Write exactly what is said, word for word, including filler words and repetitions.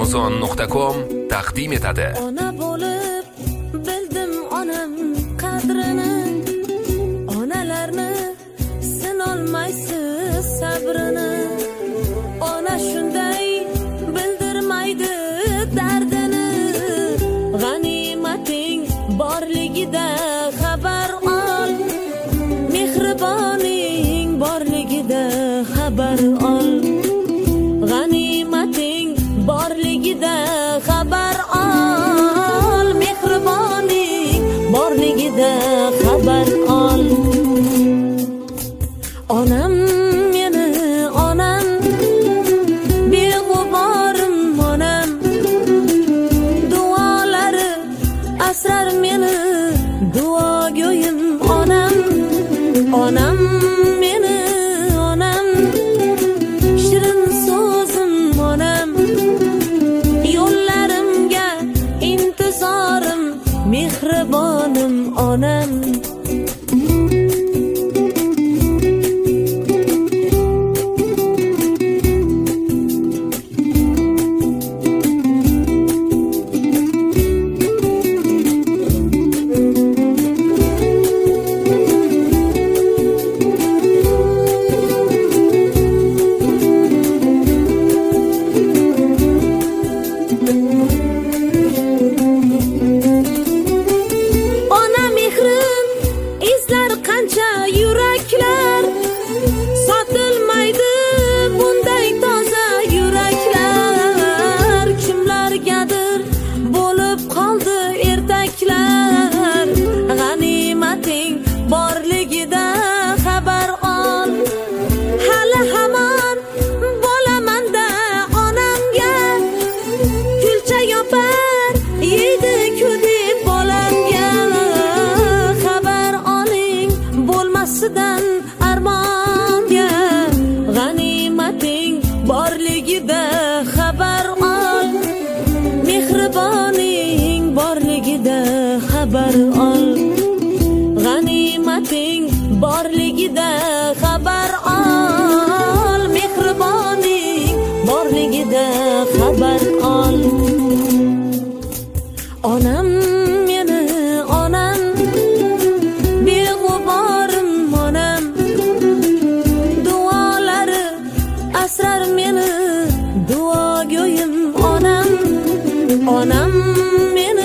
amazon nuqta com taqdim etadi. Ona bo'lib bildim onam qadrini, onalarni sinolmaysiz sabrini. Ona shunday bildirmaydi dardini, g'animating borligida xabar ol, mehriboning borligida xabar ol. G'animating borligida xabar ol, mehriboning borligida xabar ol. Onam meni onam, beg'uborim onam, duolari asrar meni duogo'yim onam. Onam meni onam, shirin so'zim onam, yo'llarimga intizorim, mehribonim onam. Borligida xabar ol, mehriboning borligida xabar ol. G'animating borligida xabar ol, mehriboning borligida xabar ol. Onam meni onam, beg'uborim onam, duolari asrar meni duogo'yim onam. Onam meni